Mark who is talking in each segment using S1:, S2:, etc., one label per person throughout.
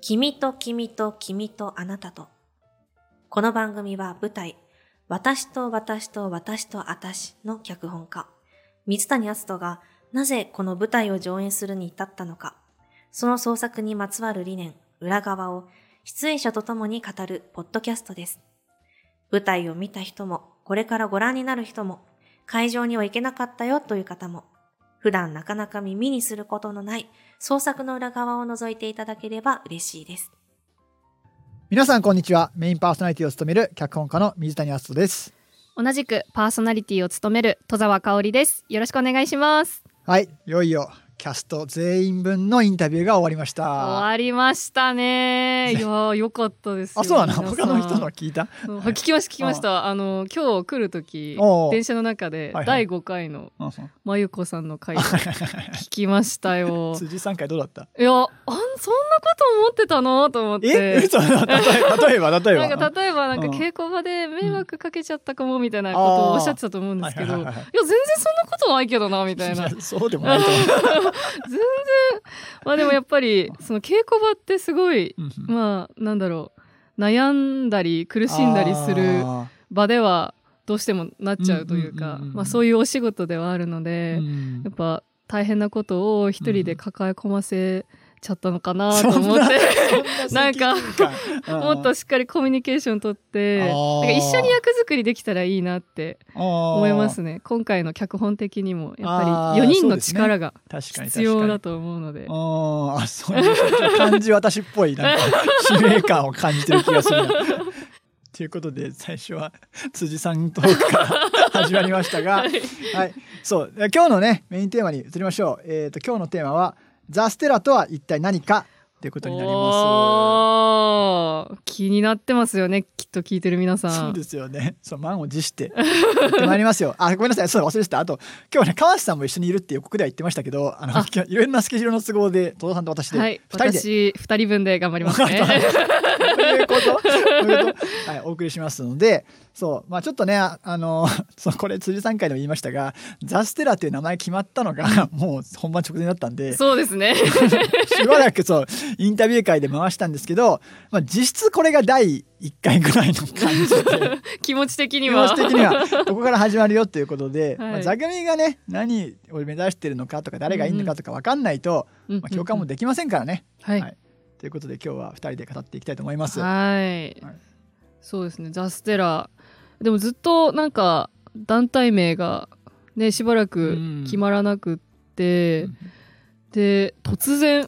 S1: 君と君と君とあなたと。この番組は舞台、私と私と私と私の脚本家、水谷篤人がなぜこの舞台を上演するに至ったのか、その創作にまつわる理念、裏側を出演者と共に語るポッドキャストです。舞台を見た人も、これからご覧になる人も、会場には行けなかったよという方も、普段なかなか耳にすることのない創作の裏側を覗いていただければ嬉しいです。
S2: 皆さんこんにちは。メインパーソナリティを務める脚本家の水谷篤人です。
S3: 同じくパーソナリティを務める戸沢香織です。よろしくお願いします。
S2: はい、いよいよキャスト全員分のインタビューが終わりました。
S3: 終わりましたね。いや良かったですよ。
S2: あ、そうなの？他の人の聞いた？
S3: 聞きました。今日来る時電車の中で第5回のまゆこさんの回聞きましたよ。
S2: 辻さん回どうだった？
S3: いや、そんなこと思ってたのと思って。
S2: 嘘例えば
S3: なんか稽古場で迷惑かけちゃったかもみたいなことをおっしゃってたと思うんですけど、いや全然そんなことないけどなみたいな。
S2: そうでもないと思う。
S3: 全然まあでもやっぱりその稽古場ってすごいまあなんだろう、悩んだり苦しんだりする場ではどうしてもなっちゃうというか、まあそういうお仕事ではあるので、やっぱ大変なことを一人で抱え込ませちゃったのかなと思ってなんかもっとしっかりコミュニケーション取ってなんか一緒に役作りできたらいいなって思いますね。今回の脚本的にもやっぱり4人の力が必要だと思うので、
S2: そういう感じ私っぽいなんか使命感を感じてる気がするなということで最初は辻さんトークから始まりましたが、はい、そう今日のねメインテーマに移りましょう。今日のテーマはザ・ステラとは一体何かということになります。
S3: 気になってますよね、きっと聞いてる皆さん。
S2: そうですよね。満を持してやってまいりますよ。ごめんなさい、そう忘れてた。あと今日ね川瀬さんも一緒にいるって予告では言ってましたけど、いろんなスケジュールの都合で戸田さんと私で2人で、
S3: 私2人分で頑張りますね。
S2: ということ、はい、お送りしますので、そう、ちょっとねこれ辻さん回でも言いましたが、ザ・ステラっていう名前決まったのがもう本番直前だったんで、
S3: そうですね
S2: しばらくインタビュー会で回したんですけど、実質これが第1回ぐらいの感じで
S3: 気持ち的には
S2: ここから始まるよということで、
S3: はい、
S2: 座組がね何を目指してるのかとか誰がいいのかとか分かんないと、共感もできませんからね。はいということで今日は2人で語っていきたいと思います。
S3: はい、そうですね。ザ・ステラでもずっとなんか団体名がねしばらく決まらなくって、で突然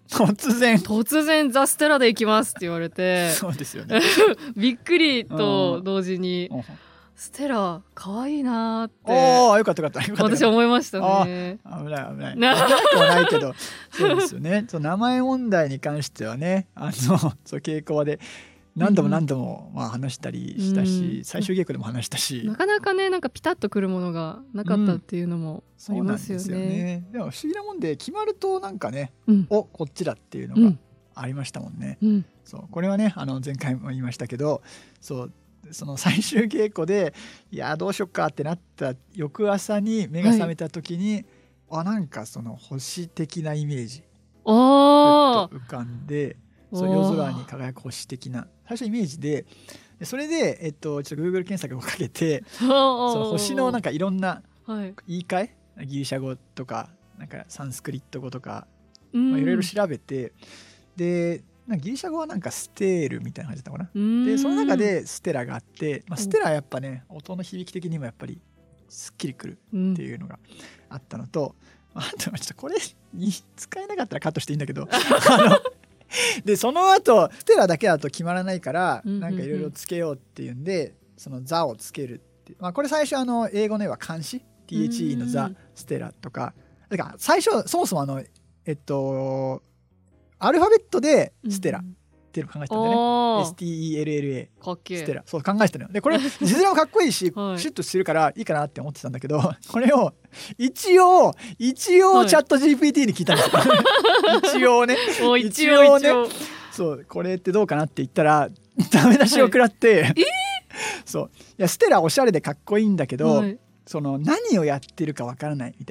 S3: ザ・ステラで行きますって言われて
S2: そうですよね
S3: びっくりと同時にステラ可愛いなって
S2: よかった
S3: 私は思いましたね。
S2: 危ないないけどそうですよね。名前問題に関してはね稽古場で何度も話したりしたし、最終稽古でも話したし、
S3: なかなかねなんかピタッとくるものがなかったっていうのもありますよね。
S2: そうなんですよね。でも不思議なもんで決まるとなんかね、こっちだっていうのがありましたもんね。そうこれはね前回も言いましたけど、その最終稽古でいやどうしよっかってなった翌朝に目が覚めた時に、なんか星的なイメージふっと浮かんで、夜空に輝く星的な最初イメージで、それでちょっと Google 検索をかけてその星のなんかいろんな言い換え、ギリシャ語とかなんかサンスクリット語とかいろいろ調べて、でギリシャ語はなんかステールみたいな感じだったかな。でその中でステラがあって、ステラはやっぱね音の響き的にもやっぱりすっきりくるっていうのがあったのと、あとちょっとこれ使えなかったらカットしていいんだけどでその後ステラだけだと決まらないからなんかいろいろつけようっていうんで、そのザをつけるって、これ最初英語の絵は漢詩 THE のザステラとか、だから最初そもそもアルファベットでステラっていうのを考えてたんだよね。STELLA
S3: かっけー。
S2: ステラ、そう考えてたのよ。でこれ字面もかっこいいし、シュッとしてるからいいかなって思ってたんだけど、これを一応チャット GPT に聞いたんですよ一応ねそうこれってどうかなって言ったらダメ出しを食らって、そういやステラおしゃれでかっこいいんだけど、その何をやってるかわからないみたいな。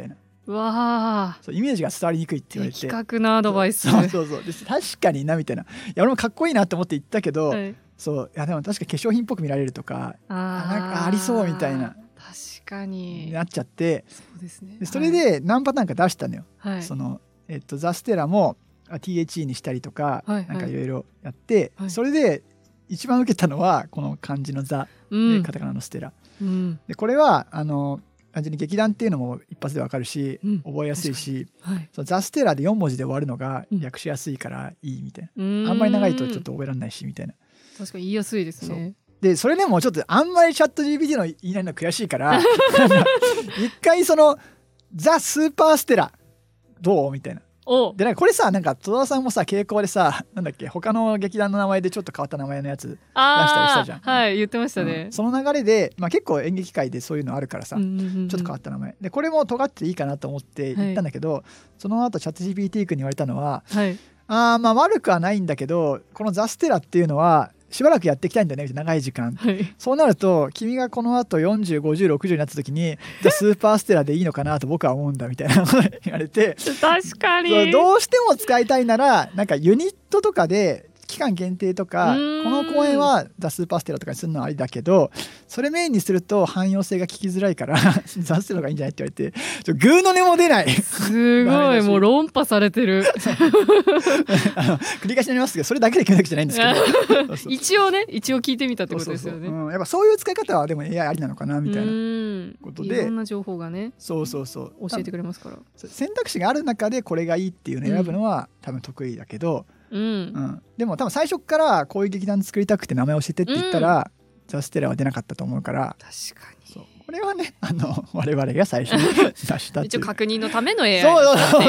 S3: わ
S2: そうイメージが伝わりにくいって言われて、
S3: 的確なアドバイス。
S2: そうで確かになみたいな。いや俺もかっこいいなと思って言ったけど、はい、そういやでも確か化粧品っぽく見られるとかなんかありそうみたいな
S3: 確かに
S2: なっちゃって、
S3: そうですね、
S2: でそれで何パターンか出したのよ、はい、そのザ・ステラも THE にしたりとか、はいはい、なんかいろいろやって、はい、それで一番受けたのはこの漢字のザ、カタカナのステラ、でこれは単純に劇団っていうのも一発でわかるし、覚えやすいし、はい、そうザ・ステラで4文字で終わるのが訳しやすいからいいみたいな、あんまり長いとちょっと覚えられないしみたいな。
S3: 確かに言いやすいですね。
S2: でそれでもちょっとあんまりチャット GPT の言いないの悔しいから一回そのザ・スーパーステラどうみたいな。でなんかこれさなんか戸田さんもさ稽古でさなんだっけ他の劇団の名前でちょっと変わった名前のやつ出したりしたじゃん。
S3: はい言ってましたね、
S2: その流れで、まあ、結構演劇界でそういうのあるからさ、ちょっと変わった名前でこれも尖っていいかなと思って言ったんだけど、はい、その後チャット GPT 君に言われたのは、はい、まあ悪くはないんだけどこのザ・ステラっていうのはしばらくやっていきたいんだよね長い時間、はい、そうなると君がこの後40、50、60になった時にじゃあスーパーステラでいいのかなと僕は思うんだみたいな言われて
S3: 確かに
S2: どうしても使いたいならなんかユニットとかで期間限定とかこの公演はザ・スーパーステラとかにするのはありだけどそれメインにすると汎用性が聞きづらいからザ・ステラがいいんじゃないって言われてグーの音も出ない
S3: すごいもう論破されてる
S2: 繰り返しになりますけどそれだけで決めなくちゃないんですけど
S3: 一応聞いてみたってことですよね。
S2: やっぱそういう使い方はでも AI ありなのかなみたいなことで
S3: いろんな情報がね
S2: 教
S3: えてくれますから
S2: 選択肢がある中でこれがいいっていうのを選ぶのは多分得意だけど、でも多分最初からこういう劇団作りたくて名前教えてって言ったら、ザ・ステラは出なかったと思うから
S3: 確かに
S2: そうこれはね我々が最初に出した
S3: 一応確認のための AI
S2: そう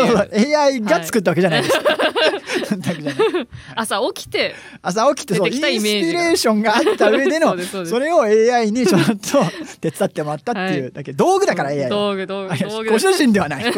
S2: AI が作ったわけじゃないです、
S3: 朝起きて
S2: そうインスピレーションがあった上でのそれを AI にちょっと手伝ってもらったっていうだけ、道具だから AI
S3: 道具
S2: ご主人ではない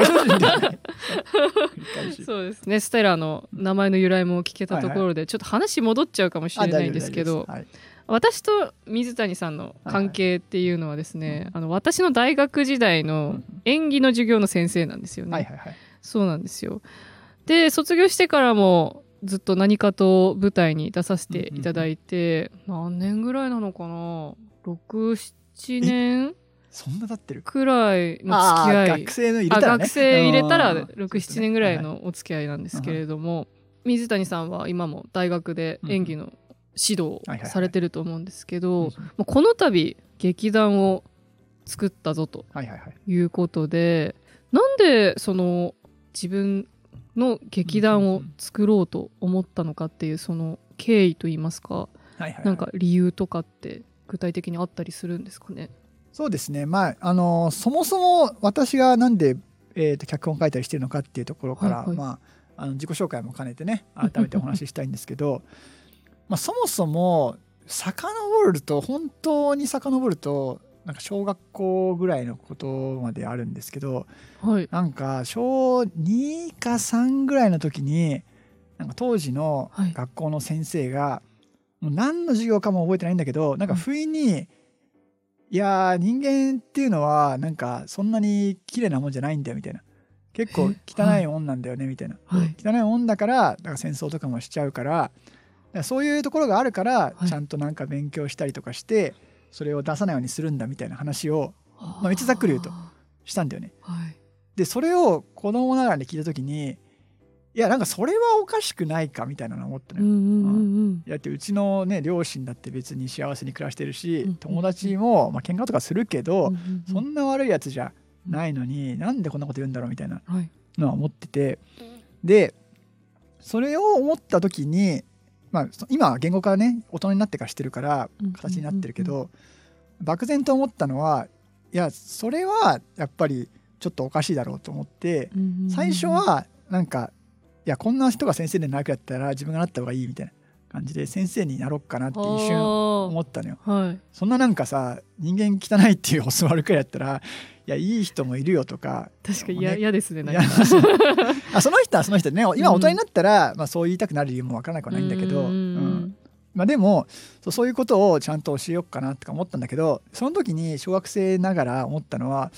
S3: そうですね。ステラの名前の由来も聞けたところで、ちょっと話戻っちゃうかもしれないんですけど、私と水谷さんの関係っていうのはですね、私の大学時代の演技の授業の先生なんですよね。そうなんですよ。で卒業してからもずっと何かと舞台に出させていただいて、何年ぐらいなのかな、6、7年
S2: そんな経ってる
S3: くらいの付き合い。
S2: 学生の入れたらね、
S3: 学生入れたら6、7年ぐらいのお付き合いなんですけれども、水谷さんは今も大学で演技の指導されてると思うんですけど、この度劇団を作ったぞということで、なんでその自分の劇団を作ろうと思ったのかっていうその経緯といいますか、なんか理由とかって具体的にあったりするんですかね。
S2: そうですね、まあそもそも私がなんで、脚本書いたりしてるのかっていうところから、自己紹介も兼ねてね改めてお話ししたいんですけどそもそも本当に遡るとなんか小学校ぐらいのことまであるんですけど、なんか小2か3ぐらいの時になんか当時の学校の先生が、もう何の授業かも覚えてないんだけどなんか不意にいや人間っていうのはなんかそんなに綺麗なもんじゃないんだよみたいな、結構汚いもんなんだよねみたいな、汚いもんだから戦争とかもしちゃうからそういうところがあるからちゃんとなんか勉強したりとかしてそれを出さないようにするんだみたいな話を、めっちゃざっくり言うとしたんだよね。でそれを子供ながらに聞いた時にいやなんかそれはおかしくないかみたいなのを思ったのよ。だってうちのね両親だって別に幸せに暮らしてるし、友達も喧嘩とかするけど、そんな悪いやつじゃないのに、なんでこんなこと言うんだろうみたいなのは思ってて、でそれを思った時に、今は言語化ね大人になってからしてるから形になってるけど、漠然と思ったのはいやそれはやっぱりちょっとおかしいだろうと思って、最初はなんかいやこんな人が先生でなくやったら自分がなった方がいいみたいな感じで先生になろうかなって一瞬思ったのよ。そんななんかさ人間汚いっていう教わるくらいやったらいやいい人もいるよとか、
S3: 確かに嫌ですね。なんか
S2: その人はその人でね、今大人になったら、そう言いたくなる理由もわからなくはないんだけど、でもそういうことをちゃんと教えようかなとか思ったんだけど、その時に小学生ながら思ったのは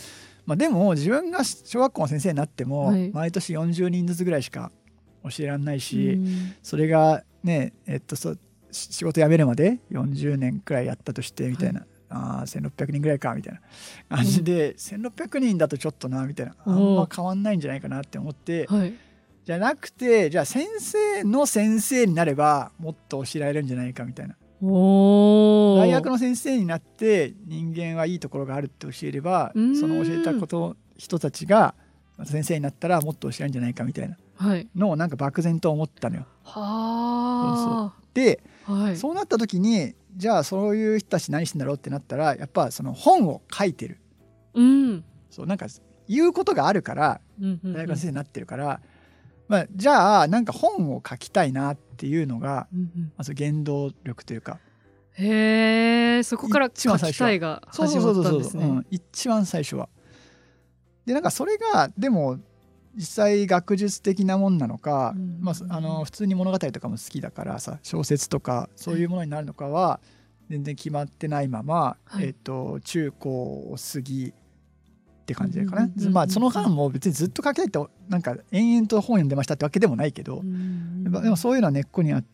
S2: でも自分が小学校の先生になっても、
S3: はい、
S2: 毎年40人ずつぐらいしか教えられないし、それがね仕事辞めるまで40年くらいやったとしてみたいな、1600人ぐらいかみたいな感じで、1600人だとちょっとなみたいな、あんま変わんないんじゃないかなって思って、じゃなくて、じゃあ先生の先生になればもっと教えられるんじゃないかみたいな。大学の先生になって人間はいいところがあるって教えれば、その教えた人たちがまた先生になったらもっと教えられるんじゃないかみたいなのをなんか漠然と思ったのよ。で、そうなった時にじゃあそういう人たち何してんだろうってなったら、やっぱその本を書いてる、そうなんか言うことがあるから大学の先生になってるから、じゃあなんか本を書きたいなっていうのが、まず原動力というか、
S3: そこから書きたいが始まったんですね。
S2: 一番最初は。でなんかそれがでも実際学術的なもんなのか、普通に物語とかも好きだからさ、小説とかそういうものになるのかは全然決まってないまま、中高を過ぎって感じかな。その間も別にずっと書きたいってなんか延々と本読んでましたってわけでもないけど、でもそういうのは根っこにあって、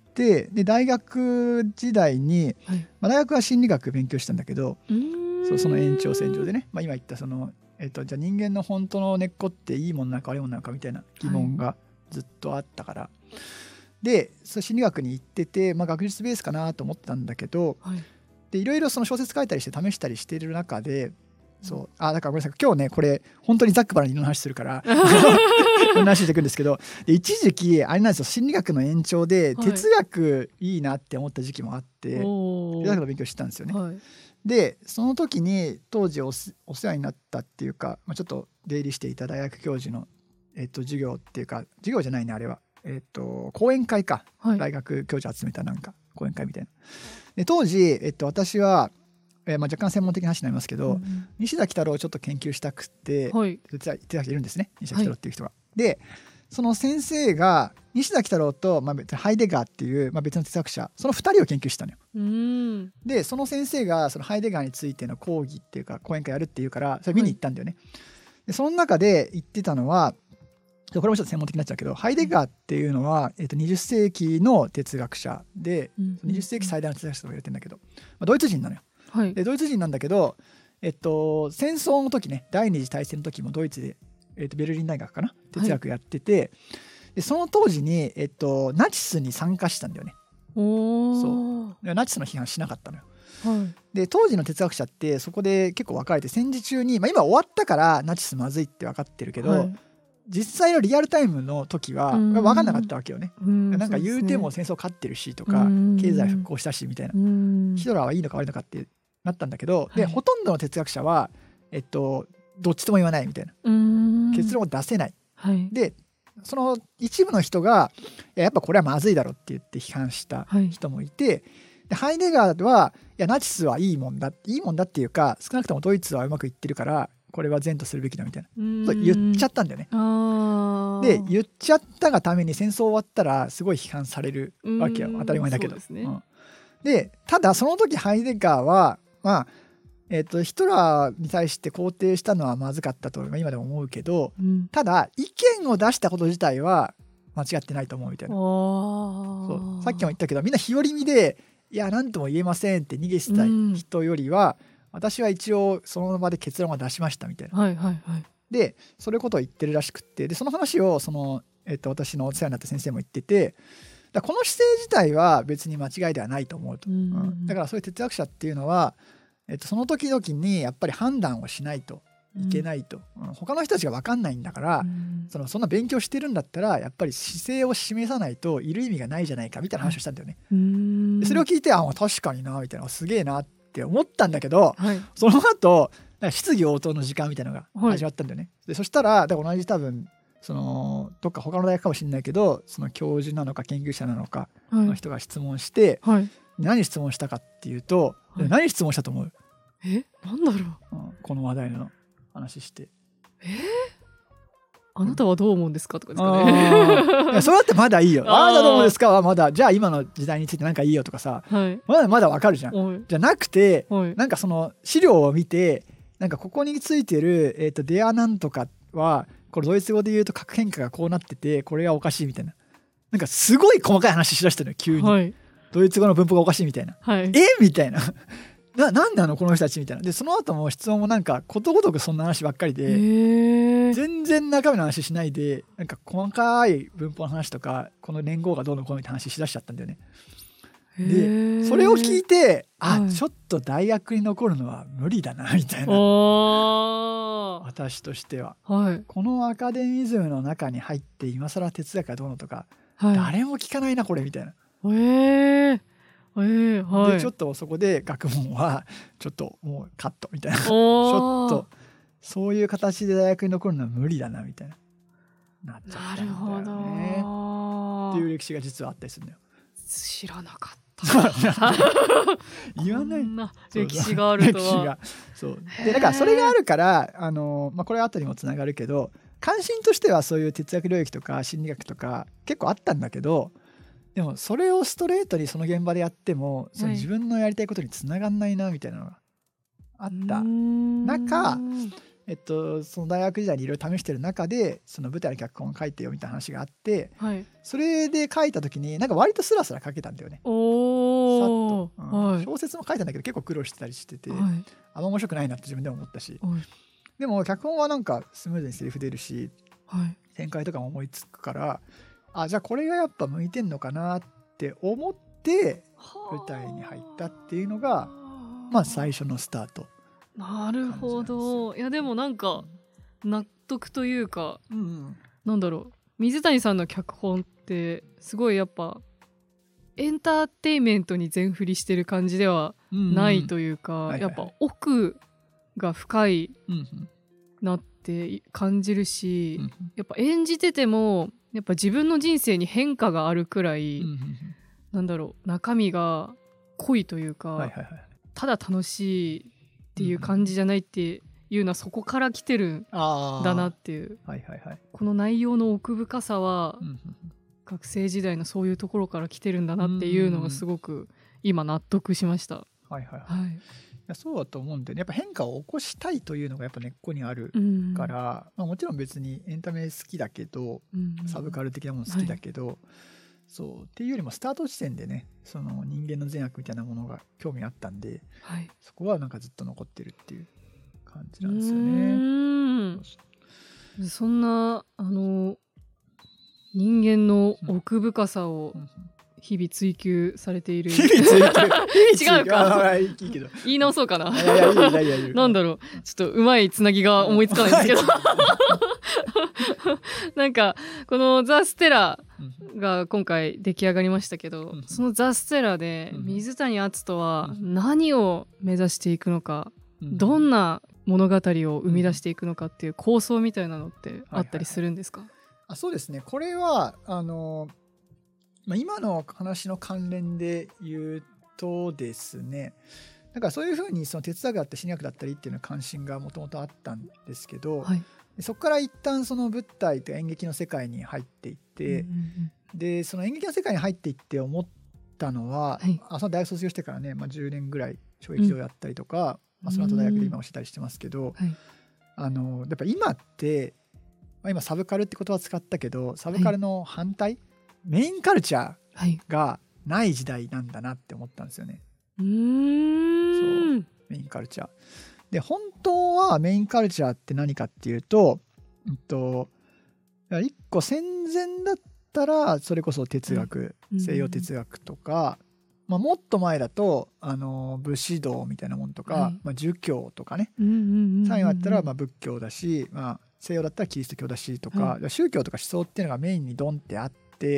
S2: で大学時代に、大学は心理学勉強したんだけど、その延長線上でね、今言ったその、じゃあ人間の本当の根っこっていいものなのか悪いものなのかみたいな疑問がずっとあったから、で心理学に行ってて、学術ベースかなと思ったんだけど、でいろいろその小説書いたりして試したりしている中で、だからごめんなさい、今日ねこれ本当にざっくばらんにいろんな話するからこんな話していくんですけど、で一時期あれなんですよ、心理学の延長で哲学いいなって思った時期もあって、哲学の勉強してたんですよね。でその時に当時お世話になったっていうか、ちょっと出入りしていた大学教授の、授業っていうか、授業じゃないねあれは、講演会か、大学教授集めたなんか講演会みたいな。で当時、私は若干専門的な話になりますけど、西田喜太郎をちょっと研究したくて、実はいるんですね、西田喜太郎っていう人が。でその先生が西田喜太郎と、別にハイデガーっていう、別の哲学者、その2人を研究したのよ。でその先生がそのハイデガーについての講義っていうか講演会やるっていうから、それ見に行ったんだよね。でその中で言ってたのは、これもちょっと専門的になっちゃうけど、ハイデガーっていうのは、20世紀の哲学者で、20世紀最大の哲学者と言われてるんだけど、ドイツ人なのよ。でドイツ人なんだけど、戦争の時ね、第二次大戦の時もドイツで、ベルリン大学かな、哲学やってて、でその当時に、ナチスに参加したんだよね。そうナチスの批判しなかったのよ。で当時の哲学者ってそこで結構分かれて、戦時中に、今終わったからナチスまずいって分かってるけど、実際のリアルタイムの時は分かんなかったわけよね。なんか言うても戦争勝ってるしとか、経済復興したしみたいな、ヒトラーはいいのか悪いのかってなったんだけど、でほとんどの哲学者は、どっちとも言わないみたいな、結論を出せない、でその一部の人がやっぱこれはまずいだろって言って批判した人もいて、でハイデガーはいやナチスはいいもんだっていうか、少なくともドイツはうまくいってるからこれは善とするべきだみたいな、そう言っちゃったんだよね。で言っちゃったがために戦争終わったらすごい批判されるわけよ、当たり前だけど。でただその時ハイデガーはヒトラーに対して肯定したのはまずかったと今でも思うけど、ただ意見を出したこと自体は間違ってないと思うみたいな。そうさっきも言ったけど、みんな日和見でいや何とも言えませんって逃げてた人よりは、私は一応その場で結論は出しましたみたいな。でそれことを言ってるらしくって、でその話を私のお世話になった先生も言ってて、だこの姿勢自体は別に間違いではないと思うと、だからそういう哲学者っていうのは、その時々にやっぱり判断をしないといけないと、他の人たちが分かんないんだから、そんな勉強してるんだったらやっぱり姿勢を示さないといる意味がないじゃないかみたいな話をしたんだよね。でそれを聞いて確かになみたいな、すげえなって思ったんだけど、その後質疑応答の時間みたいなのが始まったんだよね。でそしたら同じ多分どっか他の大学かもしれないけど、その教授なのか研究者なのかの人が質問して、何質問したかっていうと、何質問したと思う？
S3: なんだろう、
S2: この話題の話して、
S3: あなたはどう思うんですかとかですかね。
S2: それだってまだいいよ。あなたどう思うんですかはまだ、じゃあ今の時代について何かいいよとかさ、まだわかるじゃん。じゃなくて、なんかその資料を見てなんかここについてる、デアなんとかはこれドイツ語で言うと核変化がこうなっててこれがおかしいみたいな、なんかすごい細かい話しだしたのよ急に、はい、ドイツ語の文法がおかしいみたいな、はい、みたいななんなのこの人たちみたいな。でその後も質問もなんかことごとくそんな話ばっかりで、全然中身の話しないでなんか細かい文法の話とかこの年号がどうのこうのって話しだしちゃったんだよね。でそれを聞いてちょっと大学に残るのは無理だなみたいな、私としては、はい、このアカデミズムの中に入って今更哲学がどうのとか、はい、誰も聞かないなこれみたいな。はい、でちょっとそこで学問はちょっともうカットみたいなちょっとそういう形で大学に残るのは無理だなみたいなっちゃったんだよねっていう歴史が実はあったりするんだよ。
S3: 知らなかった
S2: 言わない
S3: 歴史があるとは。
S2: そうでだからそれがあるからこれは後にもつながるけど関心としてはそういう哲学領域とか心理学とか結構あったんだけど、でもそれをストレートにその現場でやってもその自分のやりたいことにつながんないなみたいなのがあった中、その大学時代にいろいろ試してる中でその舞台の脚本を書いてよみたいな話があって、はい、それで書いた時になんか割とスラスラ書けたんだよね。さっと、はい、小説も書いたんだけど結構苦労してたりしてて、はい、あんま面白くないなって自分でも思ったし、はい、でも脚本はなんかスムーズにセリフ出るし、はい、展開とかも思いつくからじゃあこれがやっぱ向いてんのかなって思って舞台に入ったっていうのがまあ最初のスタート。
S3: なるほど。いやでもなんか納得というか、なんだろう、水谷さんの脚本ってすごいやっぱエンターテインメントに全振りしてる感じではないというか、やっぱ奥が深いなって感じるし、やっぱ演じててもやっぱ自分の人生に変化があるくらい、なんだろう、中身が濃いというか、ただ楽しいっていう感じじゃないっていうのはそこから来てるんだなっていう、この内容の奥深さは、学生時代のそういうところから来てるんだなっていうのがすごく今納得しました。
S2: そうだと思うんで、ね、やっぱ変化を起こしたいというのがやっぱ根っこにあるから、もちろん別にエンタメ好きだけど、サブカル的なもの好きだけど、そうっていうよりもスタート地点でねその人間の善悪みたいなものが興味あったんで、そこはなんかずっと残ってるっていう感じなんですよね。
S3: そんな人間の奥深さを日々追求されている違うか言い直そうかななんだろう、ちょっとうまいつなぎが思いつかないんですけどなんかこのザ・ステラが今回出来上がりましたけど、そのザ・ステラで水谷篤人は何を目指していくのか、どんな物語を生み出していくのかっていう構想みたいなのってあったりするんですか？
S2: そうですね、これは今の話の関連で言うとですね、だからそういうふうにその哲学だったり心理学だったりっていうの関心がもともとあったんですけど、そこから一旦その舞台と演劇の世界に入っていって、でその演劇の世界に入っていって思ったのは、その大学卒業してからね、10年ぐらい小劇場やったりとか、その後大学で今教えたりしてますけど、やっぱ今って、今サブカルって言葉を使ったけどサブカルの反対、メインカルチャーがない時代なんだなって思ったんですよね。そうメインカルチャーで、本当はメインカルチャーって何かっていうと、一個戦前だったらそれこそ哲学、西洋哲学とか、もっと前だと武士道みたいなもんとか、儒教とかね、最後だったら仏教だし、西洋だったらキリスト教だしとか、宗教とか思想っていうのがメインにドンってあって、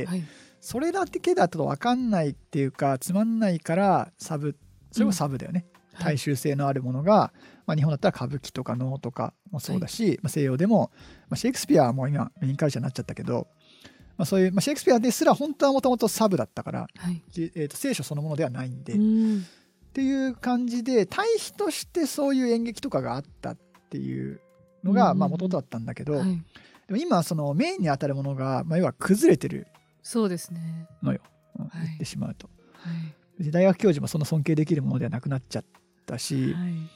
S2: それだけだと分かんないっていうかつまんないからそれもサブだよね、大衆性のあるものが、日本だったら歌舞伎とか能とかもそうだし、西洋でも、シェイクスピアはもう今メインカルチャーになっちゃったけど、そういう、シェイクスピアですら本当はもともとサブだったから、聖書そのものではないんで、っていう感じで対比としてそういう演劇とかがあったっていうのがもともとだったんだけど、でも今そのメインに当たるものが、要は崩れてる
S3: そうですね
S2: のよ、言ってしまうと、大学教授もその尊敬できるものではなくなっちゃったし、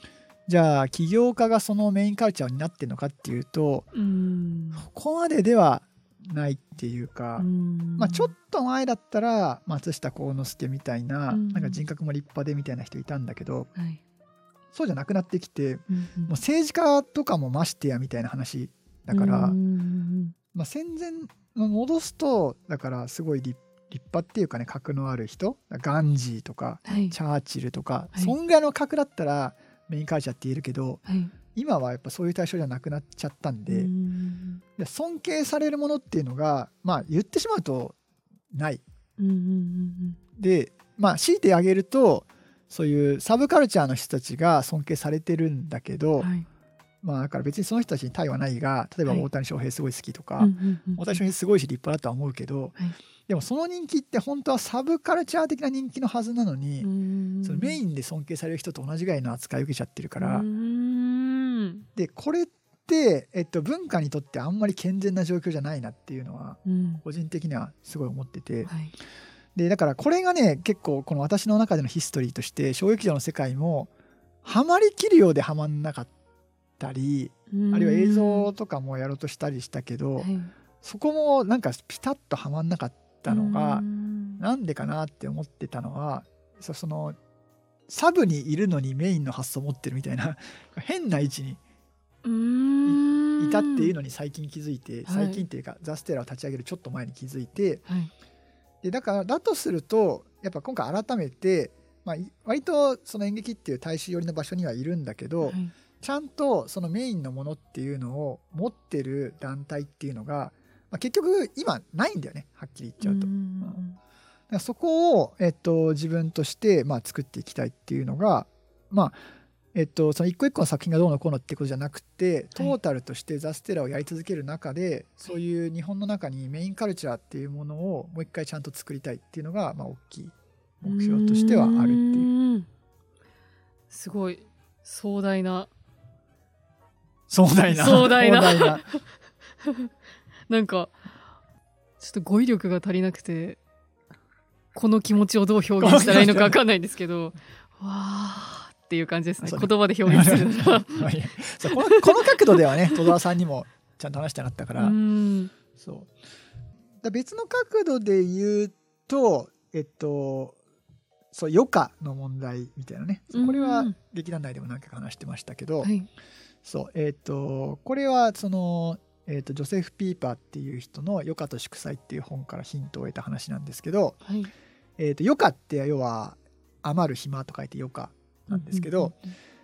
S2: じゃあ起業家がそのメインカルチャーになってるのかっていうと、ここまでではないっていうか、ちょっと前だったら松下幸之助みたいな、なんか人格も立派でみたいな人いたんだけど、そうじゃなくなってきて、もう政治家とかもましてやみたいな話だから、戦前戻すとだからすごい立派っていうかね、格のある人、ガンジーとか、チャーチルとか、そんぐらいの格だったらメインカルチャーって言えるけど、今はやっぱそういう対象じゃなくなっちゃったんで、尊敬されるものっていうのが言ってしまうとない。で強いてあげるとそういうサブカルチャーの人たちが尊敬されてるんだけど、だから別にその人たちに対はないが、例えば大谷翔平すごい好きとか、大谷翔平すごいし立派だとは思うけど、でもその人気って本当はサブカルチャー的な人気のはずなのに、そのメインで尊敬される人と同じぐらいの扱いを受けちゃってるから、でこれって、文化にとってあんまり健全な状況じゃないなっていうのは、個人的にはすごい思ってて、でだからこれがね結構この私の中でのヒストリーとして小劇場の世界もハマりきるようでハマんなかったり、あるいは映像とかもやろうとしたりしたけど、そこもなんかピタッとはまんなかったのがなんでかなって思ってたのは、そのサブにいるのにメインの発想を持ってるみたいな変な位置にいたっていうのに最近気づいて、最近っていうかザ・ステラを立ち上げるちょっと前に気づいて、でだからだとするとやっぱ今回改めて、割とその演劇っていう大衆寄りの場所にはいるんだけど、ちゃんとそのメインのものっていうのを持ってる団体っていうのが、結局今ないんだよね、はっきり言っちゃうと。だからそこを、自分として、作っていきたいっていうのが、その一個一個の作品がどうのこうのってことじゃなくて、トータルとしてザ・ステラをやり続ける中で、そういう日本の中にメインカルチャーっていうものをもう一回ちゃんと作りたいっていうのが、大きい目標としてはあるっていう。
S3: すごい壮大ななんかちょっと語彙力が足りなくてこの気持ちをどう表現したらいいのか分かんないんですけどわーっていう感じですね、言葉で表現するのは
S2: この角度ではね戸田さんにもちゃんと話したかったから、そう別の角度で言うとそう余暇の問題みたいなね、これは劇団内でも何回か話してましたけど、そうこれはそのジョセフ・ピーパーっていう人の余暇と祝祭っていう本からヒントを得た話なんですけど、余暇って要は余る暇と書いて余暇なんですけど、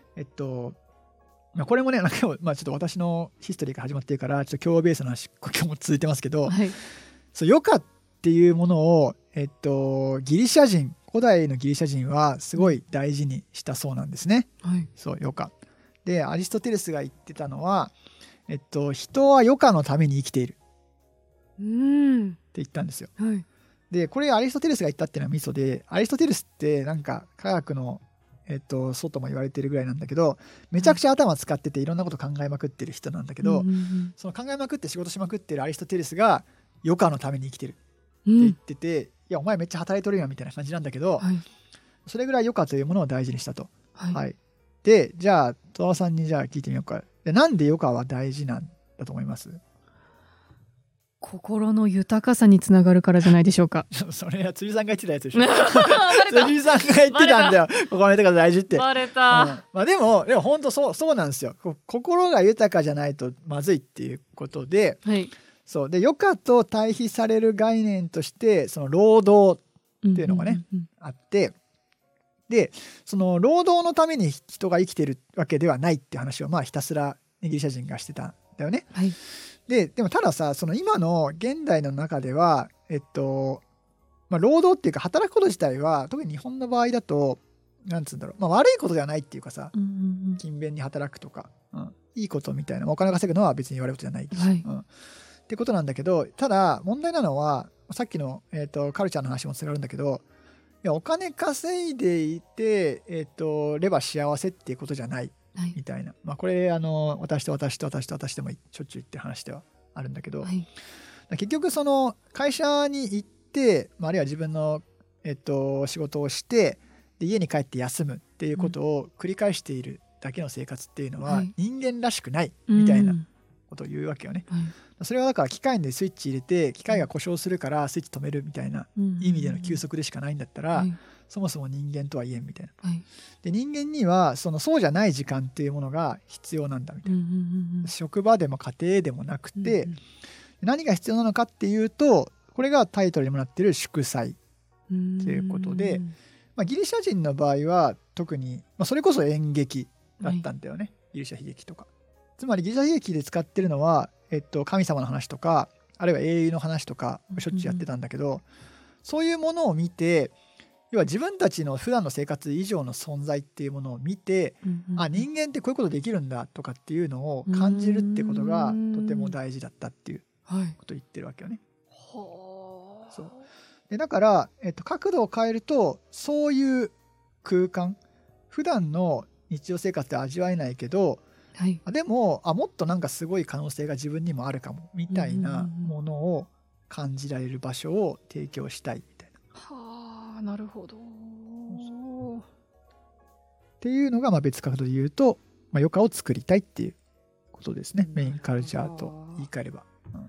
S2: これもねなんかちょっと私のヒストリーが始まってるからちょっと共和ベースの話今日も続いてますけど、そう余暇っていうものを、ギリシャ人、古代のギリシャ人はすごい大事にしたそうなんですね。そう余暇でアリストテレスが言ってたのは、人は余暇のために生きているって言ったんですよ。でこれアリストテレスが言ったっていうのはミソで、アリストテレスってなんか科学の祖とも言われてるぐらいなんだけど、めちゃくちゃ頭使ってていろんなこと考えまくってる人なんだけど、その考えまくって仕事しまくってるアリストテレスが余暇のために生きてるって言ってて、いやお前めっちゃ働いとるやんみたいな感じなんだけど、それぐらい余暇というものを大事にしたと。でじゃあ戸田さんにじゃあ聞いてみようか。なんで余暇は大事なんだと思います？
S3: 心の豊かさにつながるからじゃないでしょうか。
S2: それは辻さんが言ってたやつでしょ辻さんが言ってたんだよ、心の豊かさ大事って。
S3: バレた、
S2: でも本当そうなんですよ。心が豊かじゃないとまずいっていうことで、そうで余暇と対比される概念としてその労働っていうのがね、あって、でその労働のために人が生きてるわけではないって話をひたすらギリシャ人がしてたんだよね。でもたださ、その今の現代の中では労働っていうか働くこと自体は特に日本の場合だとなんつうんだろう、悪いことではないっていうかさ、勤勉に働くとか、いいことみたいな、お金を稼ぐのは別に悪いことじゃないし、ってことなんだけど、ただ問題なのはさっきの、カルチャーの話もつながるんだけど、いやお金稼いでいて、れば幸せっていうことじゃないみたいな、これ私と私と私と私でもしょっちゅう言ってる話ではあるんだけど、結局その会社に行って、あるいは自分の、仕事をしてで家に帰って休むっていうことを繰り返しているだけの生活っていうのは人間らしくないみたいなことを言うわけよね、それはだから機械でスイッチ入れて機械が故障するからスイッチ止めるみたいな意味での休息でしかないんだったら、そもそも人間とは言えんみたいな、で人間にはそうじゃない時間っていうものが必要なんだみたいな、職場でも家庭でもなくて、何が必要なのかっていうと、これがタイトルにもなってる祝祭ということで、ギリシャ人の場合は特に、それこそ演劇だったんだよね、ギリシャ悲劇とか。つまりギリシャ悲劇で使ってるのは、神様の話とかあるいは英雄の話とかしょっちゅうやってたんだけど、そういうものを見て、要は自分たちの普段の生活以上の存在っていうものを見て、あ、人間ってこういうことできるんだとかっていうのを感じるってことがとても大事だったっていうことを言ってるわけよね。そうでだから、角度を変えると、そういう空間、普段の日常生活で味わえないけど、でももっとなんかすごい可能性が自分にもあるかもみたいなものを感じられる場所を提供したいみたいな。
S3: はあ、なるほど。
S2: っていうのが別角度で言うと、余暇を作りたいっていうことですね。メインカルチャーと言い換えれば、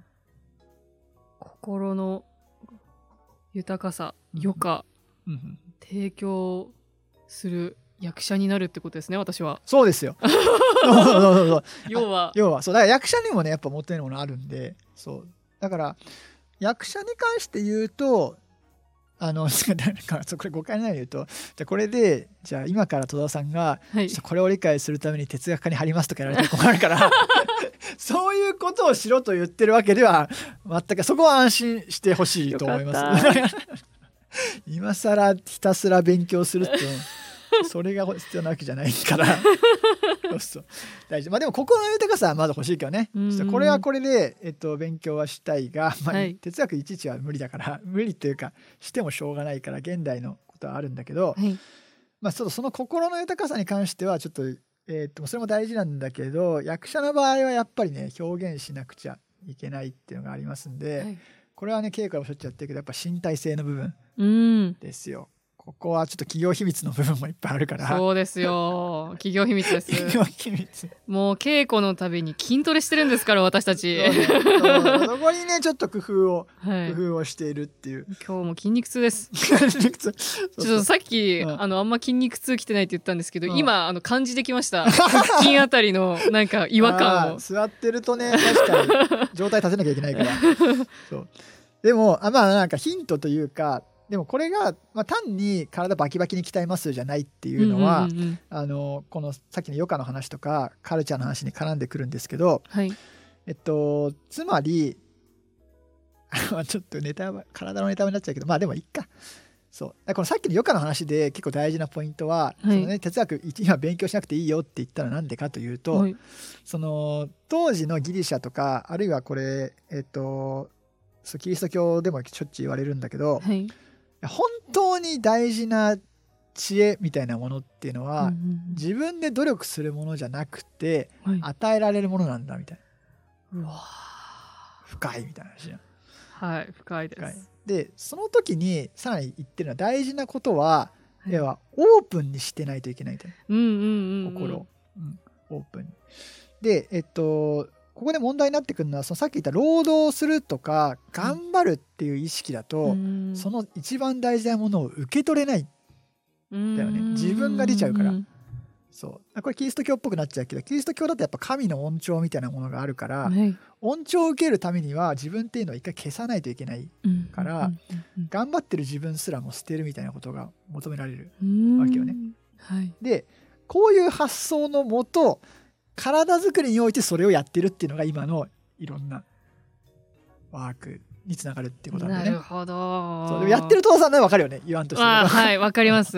S3: 心の豊かさ、余暇、提供する役者になるってことですね、私は。
S2: そうですよ要はそうだから役者にもねやっぱ求めるものあるんで、そうだから役者に関して言うとこれ誤解ないで言うと、じゃあこれでじゃあ今から戸田さんが、これを理解するために哲学科に入りますとかやられて困るからそういうことをしろと言ってるわけでは全く、そこは安心してほしいと思います今更ひたすら勉強するってそれが必要なわけじゃないからそう大事。でも心の豊かさはまだ欲しいけどね。これはこれで、勉強はしたいが、哲学いちいちは無理だから、無理というかしてもしょうがないから現代のことはあるんだけど、その心の豊かさに関してはちょっと、それも大事なんだけど、役者の場合はやっぱりね表現しなくちゃいけないっていうのがありますんで、これはね稽古をしょっちゅうやってるけど、やっぱ身体性の部分ですよ。ここはちょっと企業秘密の部分もいっぱいあるから。
S3: そうですよ、企業秘密です
S2: 企業秘密。
S3: もう稽古のたびに筋トレしてるんですから私たち。
S2: そこにねちょっと工夫をしているっていう。
S3: 今日も筋肉痛ですちょっとさっきあんま筋肉痛きてないって言ったんですけど、今感じてきました。腹筋あたりのなんか違和感を。
S2: 座ってるとね確かに状態立てなきゃいけないからそうでもなんかヒントというか、でもこれが、単に体バキバキに鍛えますじゃないっていうのは、このさっきの余暇の話とかカルチャーの話に絡んでくるんですけど、つまりちょっと体のネタになっちゃうけど、でもいいか。そうこのさっきの余暇の話で結構大事なポイントは、哲学今勉強しなくていいよって言ったらなんでかというと、当時のギリシャとか、あるいはこれキリスト教でもしょっちゅう言われるんだけど、本当に大事な知恵みたいなものっていうのは、自分で努力するものじゃなくて、与えられるものなんだみたいな。うわ深いみたいな話じゃん。
S3: 深いです。
S2: でその時にさらに言ってるのは、大事なことは、要はオープンにしてないといけないみたいな。心を、オープンに。でここで問題になってくるのは、さっき言った労働するとか頑張るっていう意識だと、その一番大事なものを受け取れないんだよね。自分が出ちゃうから。これキリスト教っぽくなっちゃうけど、キリスト教だとやっぱ神の恩寵みたいなものがあるから、恩寵を受けるためには自分っていうのは一回消さないといけないから、頑張ってる自分すらも捨てるみたいなことが求められるわけよね。でこういう発想のもと、体作りにおいてそれをやってるっていうのが今のいろんなワークにつながるっていうことなんだね。
S3: なるほど。
S2: そうでもやってる父さんなら分かるよね、言わんとして
S3: る。分かります。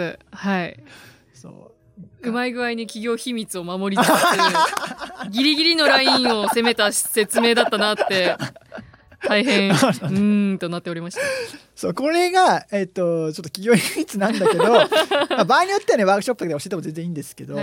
S3: うまい具合に企業秘密を守りつつギリギリのラインを攻めた説明だったなって大変となっておりました。
S2: これが、ちょっと企業秘密なんだけど場合によってはねワークショップで教えても全然いいんですけど、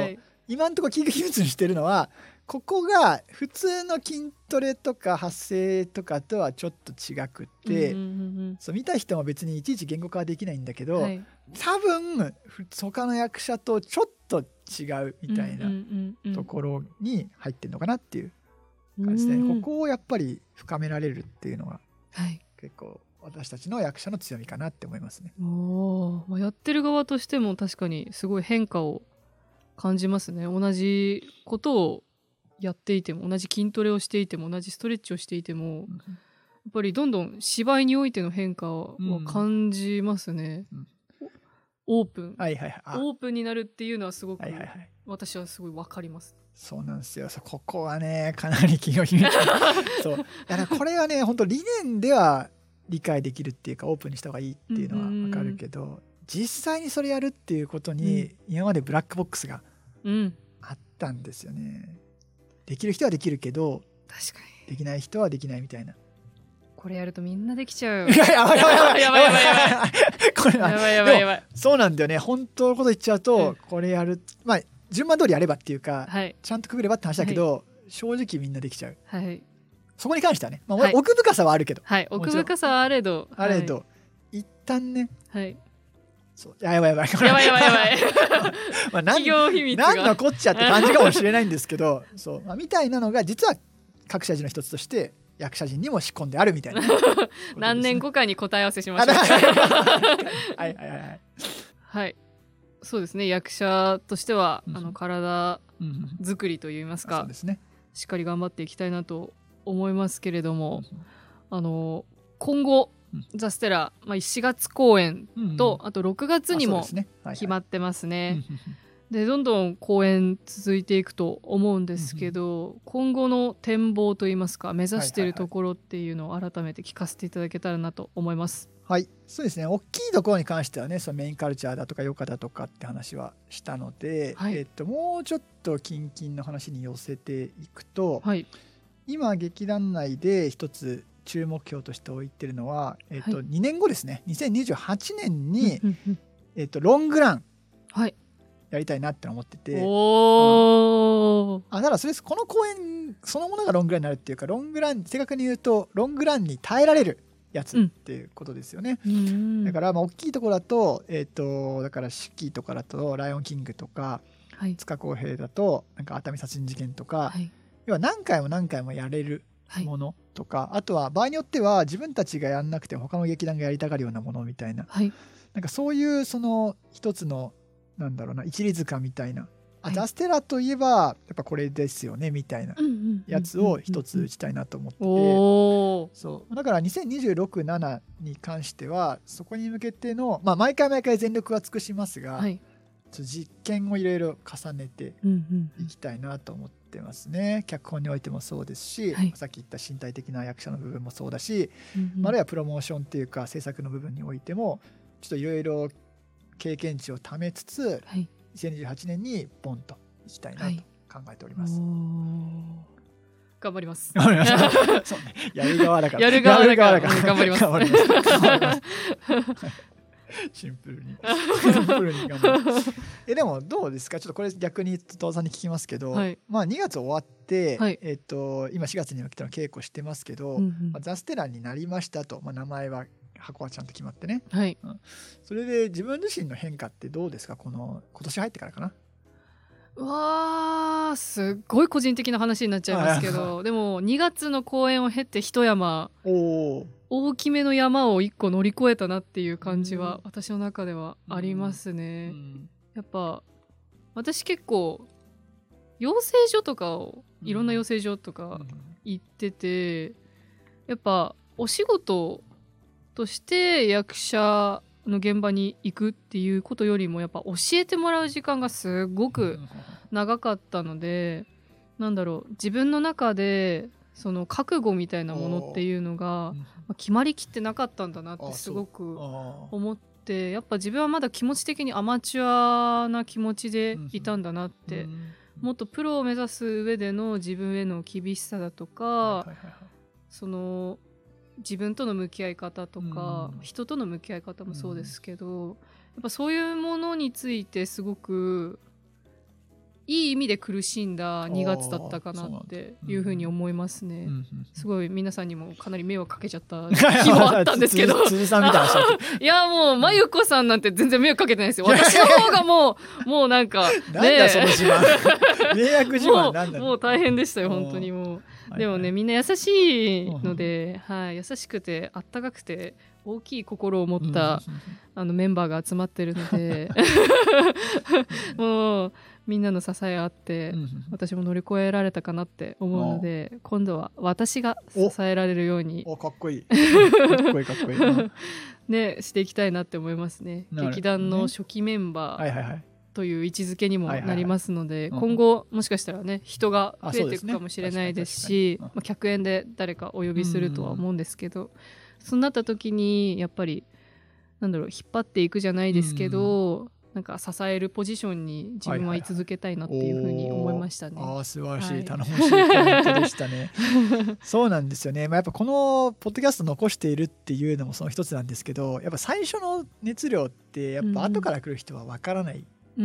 S2: 今のところ危惧秘密にしてるのはここが普通の筋トレとか発声とかとはちょっと違くて、そう見た人も別にいちいち言語化はできないんだけど、はい、多分他の役者とちょっと違うみたいなところに入ってるのかなっていう感じですね。ここをやっぱり深められるっていうのは、はい、結構私たちの役者の強みかなって思いますね。
S3: やってる側としても確かにすごい変化を感じますね。同じことをやっていても、同じ筋トレをしていても、同じストレッチをしていても、やっぱりどんどん芝居においての変化を感じますね。オープン、はいはいはい、オープンになるっていうのはすごく、はいはいはい、私はすごい分かります。
S2: そうなんですよ。ここはねかなり気が秘密そうだからこれはね本当理念では理解できるっていうかオープンにした方がいいっていうのは分かるけど、実際にそれやるっていうことに今までブラックボックスがあったんですよね。できる人はできるけど
S3: 確かに
S2: できない人はできないみたいな。
S3: これやるとみんなできちゃう。
S2: やばいやばいやばい
S3: やばいやばいやばい
S2: これはやばいやばいやばい。そうなんだよね。本当のこと言っちゃうと、これやるまあ順番通りやればっていうか、はい、ちゃんとくぐればって話だけど、はい、正直みんなできちゃう、はい、そこに関してはね、まあ、奥深さはあるけど、
S3: はい、奥深さはあれど
S2: あれど、はい、一旦ね、
S3: はい、
S2: そうやばいやばい
S3: やばいやばいやばい
S2: まあ
S3: 企業秘密が
S2: 何のこっちゃって感じかもしれないんですけどそう、まあ、みたいなのが実は隠し味の一つとして役者陣にも仕込んであるみたいな、ね、
S3: 何年後かに答え合わせしましょう
S2: はいはいはいはい
S3: はい、そうですね。役者としては、体作りといいますか、
S2: そうですね、
S3: しっかり頑張っていきたいなと思いますけれども、今後ザ・ステラ、4月公演と、あと6月にも決まってますね。でどんどん公演続いていくと思うんですけど、今後の展望といいますか目指しているところっていうのを改めて聞かせていただけたらなと思います。
S2: はい、そうですね。大きいところに関してはね、そのメインカルチャーだとか余暇だとかって話はしたので、はい、もうちょっと近々の話に寄せていくと、はい、今劇団内で一つ注目標として置いてるのは、2年後ですね、2028年にロングランやりたいなって思ってて、だからそれこの公演そのものがロングランになるっていうか、ロングラン正確に言うとロングランに耐えられるやつっていうことですよね。だから大きいところだと、だから四季とかだとライオンキングとか、はい、塚公平だとなんか熱海殺人事件とか、はい、要は何回も何回もやれるものとか、はい、あとは場合によっては自分たちがやんなくて他の劇団がやりたがるようなものみたいな、はい、なんかそういうその一つのなんだろうな一里塚みたいな、ザ・ステラといえばやっぱこれですよねみたいなやつを一つ打ちたいなと思ってて、そうだから2026、7に関してはそこに向けての、毎回毎回全力は尽くしますが、はい、実験をいろいろ重ねていきたいなと思ってますね。脚本においてもそうですし、はい、さっき言った身体的な役者の部分もそうだし、あるいはプロモーションっていうか制作の部分においてもちょっといろいろ経験値を貯めつつ、はい、2028年にボンといきたいなと考えております。
S3: 頑張ります。
S2: そうね、やる側だから。
S3: やる側だから頑張ります。
S2: シンプルに頑張る。でもどうですか。ちょっとこれ逆に戸田さんに聞きますけど、はい、2月終わって、はい、今4月に向けての稽古してますけど、ザ・ステラになりましたと、名前は箱はちゃんと決まってね、はい、それで自分自身の変化ってどうですか。今年入ってからかな。
S3: わー、すっごい個人的な話になっちゃいますけどでも2月の公演を経て一山大きめの山を1個乗り越えたなっていう感じは私の中ではありますね。やっぱ私結構養成所とかをいろんな養成所とか行ってて、やっぱお仕事として役者の現場に行くっていうことよりもやっぱ教えてもらう時間がすごく長かったので、なんだろう、自分の中でその覚悟みたいなものっていうのが決まりきってなかったんだなってすごく思って、やっぱ自分はまだ気持ち的にアマチュアな気持ちでいたんだなって、もっとプロを目指す上での自分への厳しさだとか、その自分との向き合い方とか、人との向き合い方もそうですけど、やっぱそういうものについてすごくいい意味で苦しんだ2月だったかなっていうふうに思いますね。すごい皆さんにもかなり迷惑かけちゃった日もあったんですけどいやもうまゆこさんなんて全然迷惑かけてないですよ。私の方がもうなんか
S2: なんだその自慢迷惑自慢なんだ
S3: もう大変でしたよ本当にもう。でもねみんな優しいので、はい、優しくてあったかくて大きい心を持ったメンバーが集まってるのでもうみんなの支えあって私も乗り越えられたかなって思うので、今度は私が支えられるように
S2: かっこいいかっこいいかっこいい
S3: ねしていきたいなって思いますね。劇団の初期メンバーという位置づけにもなりますので、今後もしかしたらね人が増えていくかもしれないですし、客演で誰かお呼びするとは思うんですけど、そうなった時にやっぱり引っ張っていくじゃないですけど、なんか支えるポジションに自分は居続けたいなっていうふうに思いましたね。
S2: 素晴らしい、頼もしいコメントでしたねそうなんですよね、やっぱこのポッドキャスト残しているっていうのもその一つなんですけど、やっぱ最初の熱量ってやっぱ後から来る人は分からないから、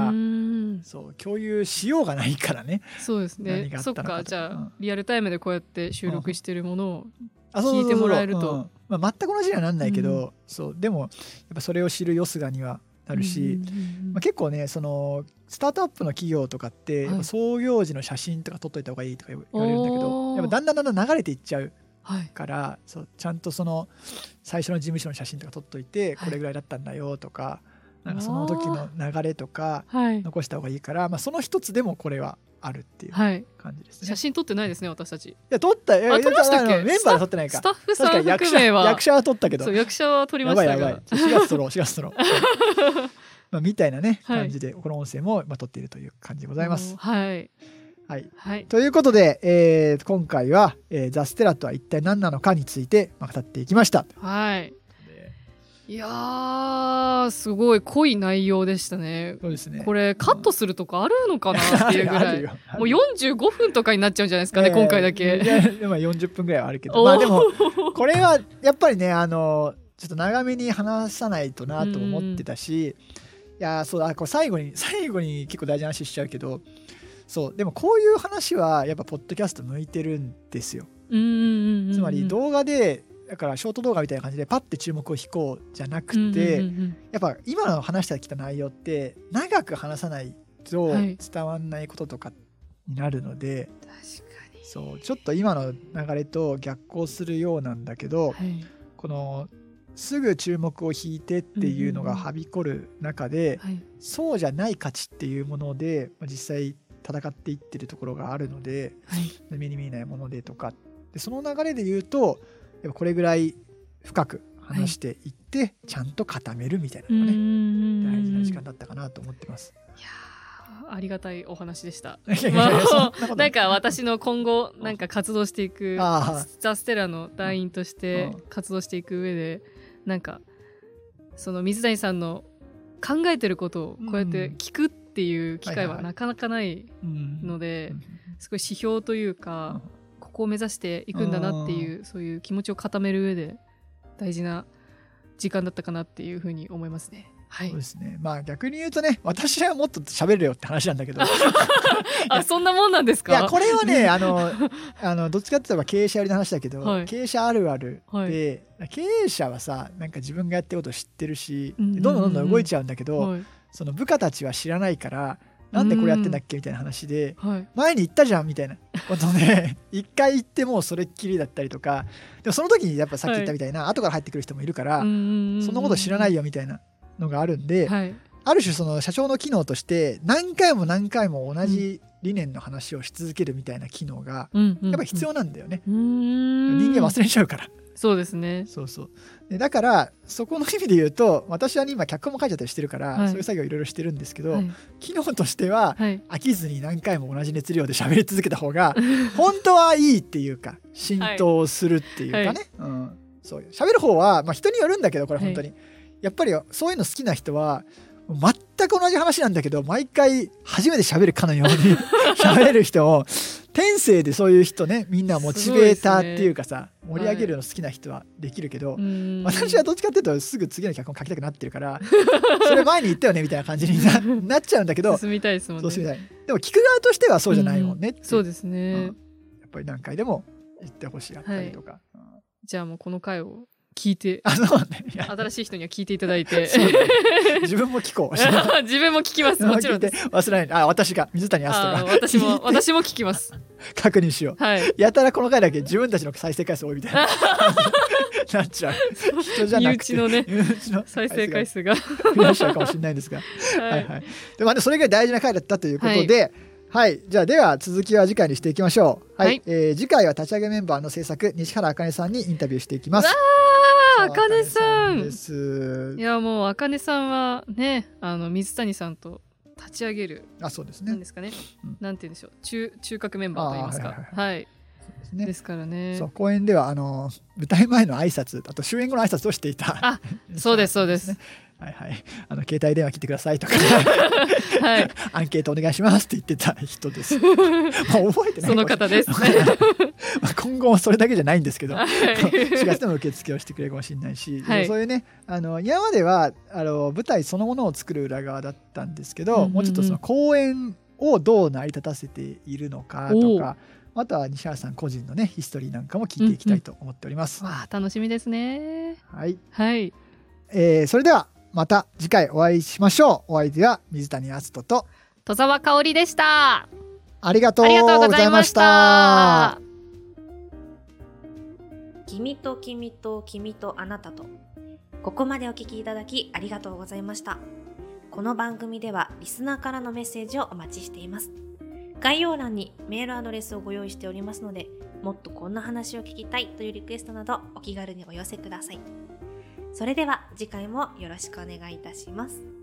S2: そう共有しようがないからね。
S3: そうですね。そっか、じゃあ、リアルタイムでこうやって収録してるものを聞いてもらえると、
S2: 全く同じにはなんないけど、そうでもやっぱそれを知るよすがにはなるし、結構ねそのスタートアップの企業とかって、創業時の写真とか撮っといた方がいいとか言われるんだけど、やっぱだんだん流れていっちゃうから、そうちゃんとその最初の事務所の写真とか撮っといて、これぐらいだったんだよとか、なんかその時の流れとか残した方がいいから、その一つでもこれはあるっていう感じですね。
S3: 写真撮ってないですね私たち。い
S2: や撮った、
S3: 撮りましたっけ？
S2: メンバーで撮ってないか。
S3: スタッフさん含めは
S2: 役者は撮ったけど、
S3: そう役者は撮りましたが、
S2: やばい4月撮ろうみたいなね感じで、この音声も撮っているという感じでございます。ということで、今回は、ザ・ステラとは一体何なのかについて語っていきました。
S3: いやーすごい濃い内容でしたね。
S2: そうですね。
S3: これカットするとかあるのかなっていうぐらいもう45分とかになっちゃうんじゃないですかね、今回だけ。
S2: 40分ぐらいはあるけど、でもこれはやっぱりねちょっと長めに話さないとなと思ってたし、いやそうこれ最後に結構大事な話しちゃうけど、そうでもこういう話はやっぱポッドキャスト向いてるんですよ。つまり動画でだからショート動画みたいな感じでパッて注目を引こうじゃなくて、やっぱ今の話してきた内容って長く話さないと伝わんないこととかになるので、そうちょっと今の流れと逆行するようなんだけど、このすぐ注目を引いてっていうのがはびこる中で、そうじゃない価値っていうもので実際戦っていってるところがあるので、目に見えないものでとかで、その流れで言うとやっぱこれぐらい深く話していって、ちゃんと固めるみたいなのがね大事な時間だったかなと思ってます。
S3: いやありがたいお話でした。なんか私の今後なんか活動していくザ・ステラの団員として活動していく上で、なんかその水谷さんの考えてることをこうやって聞くっていう機会はなかなかないので、すごい指標というかここを目指していくんだなっていう、そういう気持ちを固める上で大事な時間だったかなっていうふうに思いますね。
S2: そうですね。逆に言うとね、私はもっと喋るよって話なんだけど
S3: そんなもんなんですか？
S2: いやこれはねどっちかって言えば経営者寄りの話だけど、経営者あるあるで、経営者はさなんか自分がやってることを知ってるし、どんどん動いちゃうんだけど、その部下たちは知らないからなんでこれやってんだっけみたいな話で、前に言ったじゃんみたいなことね一回言ってもうそれっきりだったりとか、でもその時にやっぱさっき言ったみたいな、後から入ってくる人もいるから、そんなこと知らないよみたいなのがあるんで、ある種その社長の機能として何回も同じ理念の話をし続けるみたいな機能がやっぱ必要なんだよね。人間忘れちゃうから。
S3: そうですね。
S2: でだからそこの意味で言うと、私は今脚本も書いちゃったりしてるから、そういう作業いろいろしてるんですけど、機能としては飽きずに何回も同じ熱量で喋り続けた方が本当はいいっていうか浸透するっていうかね、そう喋る方は人によるんだけど、これ本当にやっぱりそういうの好きな人は全く同じ話なんだけど毎回初めて喋るかのように喋る人も天性でそういう人ね、みんなモチベーターっていうかさ、盛り上げるの好きな人はできるけど、私はどっちかっていうとすぐ次の脚本書きたくなってるからそれ前に言ったよねみたいな感じに なっちゃうんだけど、
S3: 進みたいですもんね。
S2: そう進みたい。でも聞く側としてはそうじゃないもんねって、
S3: そうですね、
S2: やっぱり何回でも言ってほしいあったりとか、
S3: じゃあもうこの回を聞いて、新しい人には聞いていただいて
S2: 自分も聞こう
S3: 自分も聞きます。もちろんです。
S2: 忘れない。私が水谷敦人が
S3: 私も聞きます
S2: 確認しよう、やたらこの回だけ自分たちの再生回数多いみたいななっちゃう。人じゃなくて
S3: 身内の再生回数が
S2: 増やしちゃうかもしれないんですがでもそれぐらい大事な回だったということで、じゃあでは続きは次回にしていきましょう。次回は立ち上げメンバーの制作西原茜さんにインタビューしていきます。
S3: 茜さん
S2: です。
S3: いやもう茜さんはね、水谷さんと立ち上げる、
S2: そうですね。
S3: なんですかね、なんて言うんでしょう、中核メンバーといいますか、ですからね。
S2: そう、公演では舞台前の挨拶、あと終演後の挨拶をしていた。
S3: そうですそうです。
S2: 携帯電話切ってくださいとか、アンケートお願いしますって言ってた人です。覚えてない。
S3: その方です。
S2: 今後もそれだけじゃないんですけど、4月でも受付をしてくれるかもしれないし、そういうね、今までは舞台そのものを作る裏側だったんですけど、もうちょっとその公演をどう成り立たせているのかとか、あとは西原さん個人のねヒストリーなんかも聞いていきたいと思っております。
S3: 楽しみですね。
S2: それではまた次回お会いしましょう。お相手は水谷敦人と
S3: 戸沢香織でした。
S2: ありがとうございました。
S1: 君と君と君とあなたと、ここまでお聞きいただきありがとうございました。この番組ではリスナーからのメッセージをお待ちしています。概要欄にメールアドレスをご用意しておりますので、もっとこんな話を聞きたいというリクエストなどお気軽にお寄せください。それでは次回もよろしくお願いいたします。